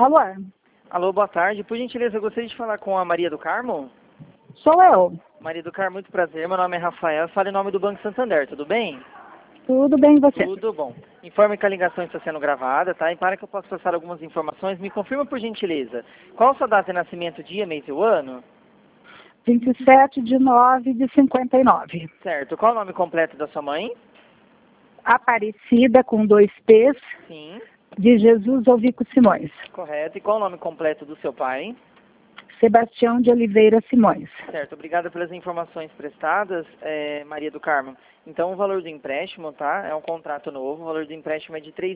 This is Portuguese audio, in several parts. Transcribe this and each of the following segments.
Alô? Alô, boa tarde. Por gentileza, eu gostaria de falar com a Maria do Carmo. Sou eu. Maria do Carmo, muito prazer. Meu nome é Rafael. Falo em nome do Banco Santander, tudo bem? Tudo bem e você? Tudo bom. Informe que a ligação está sendo gravada, tá? E para que eu possa passar algumas informações, me confirma por gentileza. Qual a sua data de nascimento, dia, mês e o ano? 27/9/59. Certo. Qual o nome completo da sua mãe? Aparecida com 2 P's, Sim. de Jesus Ovico Simões. Correto. E qual o nome completo do seu pai? Sebastião de Oliveira Simões. Certo. Obrigada pelas informações prestadas, Maria do Carmo. Então, o valor do empréstimo, tá? É um contrato novo. O valor do empréstimo é de R$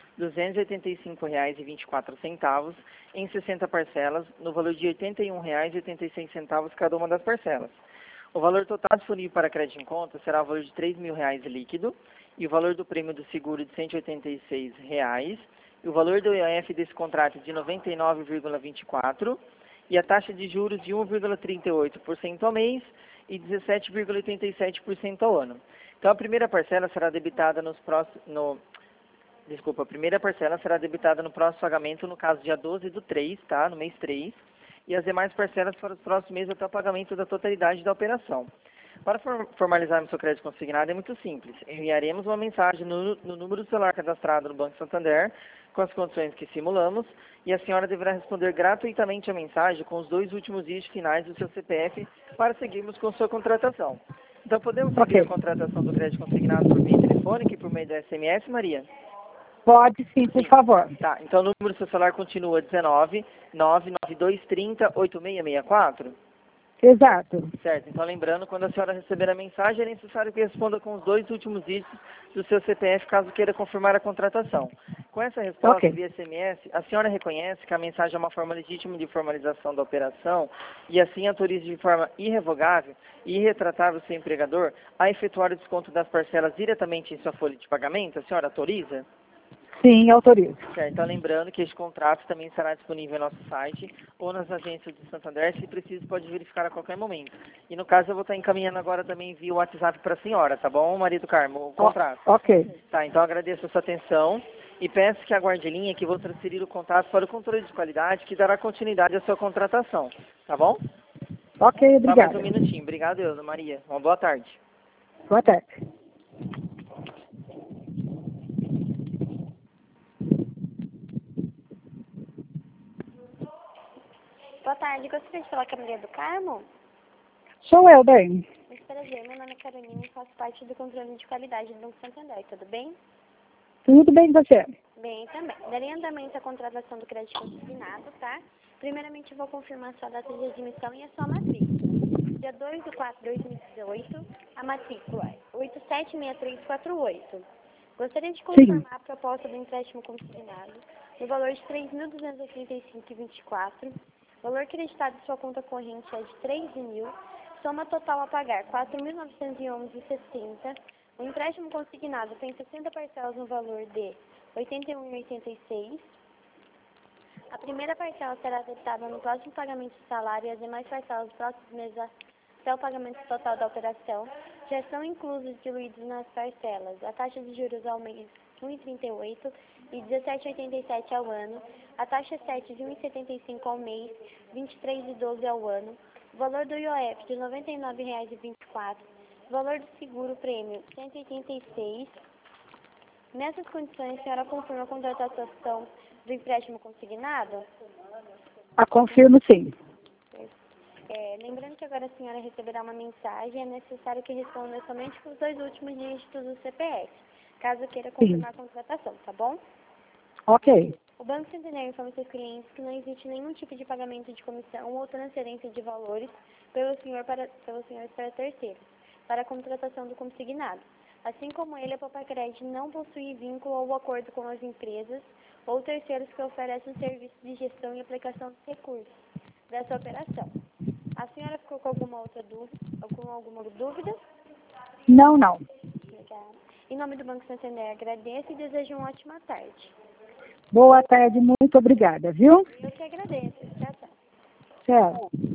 3.285,24 em 60 parcelas, no valor de R$ 81,86 cada uma das parcelas. O valor total disponível para crédito em conta será o valor de R$ 3.000 líquido e o valor do prêmio do seguro de R$ 186,00 e o valor do IOF desse contrato de 99,24 e a taxa de juros de 1,38% ao mês e 17,87% ao ano. Então, a primeira parcela será debitada a primeira parcela será debitada no próximo pagamento, no caso, dia 12/3, tá? No mês 3, e as demais parcelas para os próximos meses até o pagamento da totalidade da operação. Para formalizarmos seu crédito consignado é muito simples. Enviaremos uma mensagem no número do celular cadastrado no Banco Santander, com as condições que simulamos, e a senhora deverá responder gratuitamente a mensagem com os 2 últimos dígitos finais do seu CPF para seguirmos com sua contratação. Então, podemos seguir a contratação do crédito consignado por via telefônica e por meio do SMS, Maria? Pode sim, por favor. Tá, então o número do seu celular continua 19 99230 8664? Exato. Certo, então lembrando, quando a senhora receber a mensagem, é necessário que responda com os 2 últimos dígitos do seu CPF, caso queira confirmar a contratação. Com essa resposta via SMS, a senhora reconhece que a mensagem é uma forma legítima de formalização da operação e assim autoriza de forma irrevogável e irretratável o seu empregador a efetuar o desconto das parcelas diretamente em sua folha de pagamento? A senhora autoriza? Sim, autorizo. Certo, então lembrando que este contrato também será disponível no nosso site ou nas agências de Santander, se preciso pode verificar a qualquer momento. E no caso eu vou estar encaminhando agora também via WhatsApp para a senhora, tá bom, Maria do Carmo, o contrato? Ok. Tá, então agradeço a sua atenção e peço que aguarde a linha que vou transferir o contato para o controle de qualidade que dará continuidade à sua contratação, tá bom? Ok, Só mais obrigada. um minutinho. Obrigado, Ana Maria. Uma boa tarde. Boa tarde. Boa tarde, gostaria de falar com a Maria do Carmo? Sou eu, bem. Muito prazer, meu nome é Carolina e faço parte do controle de qualidade do Banco Santander, tudo bem? Tudo bem e você? Bem, também. Darei andamento à contratação do crédito consignado, tá? Primeiramente, eu vou confirmar sua data de admissão e a sua matrícula. Dia 2/4/2018, a matrícula é 876348. Gostaria de confirmar a proposta do empréstimo consignado no valor de R$ 3.285,24. Valor creditado em sua conta corrente é de R$ 3.000. Soma total a pagar R$ 4.911,60. O empréstimo consignado tem 60 parcelas no valor de R$ 81,86. A primeira parcela será debitada no próximo pagamento do salário e as demais parcelas dos próximos meses até o pagamento total da operação já são inclusos diluídos nas parcelas. A taxa de juros ao mês 1,38 e 17,87 ao ano. A taxa 7 de 1,75 ao mês, 23,12 ao ano. O valor do IOF de R$ 99,24. O valor do seguro prêmio, R$ 186. Nessas condições, a senhora confirma a contratação do empréstimo consignado? A confirmo sim. Lembrando que agora a senhora receberá uma mensagem, é necessário que responda somente com os 2 últimos dígitos do CPF, caso queira confirmar a contratação, tá bom? Ok. O Banco Santander informa seus clientes que não existe nenhum tipo de pagamento de comissão ou transferência de valores pelos senhores para terceiros, para a contratação do consignado. Assim como ele, a Popacred não possui vínculo ou acordo com as empresas ou terceiros que oferecem serviços de gestão e aplicação dos recursos dessa operação. A senhora ficou com alguma dúvida? Não. Obrigada. Em nome do Banco Santander, agradeço e desejo uma ótima tarde. Boa tarde, muito obrigada, viu? Eu que agradeço. Tchau, tchau. Tchau.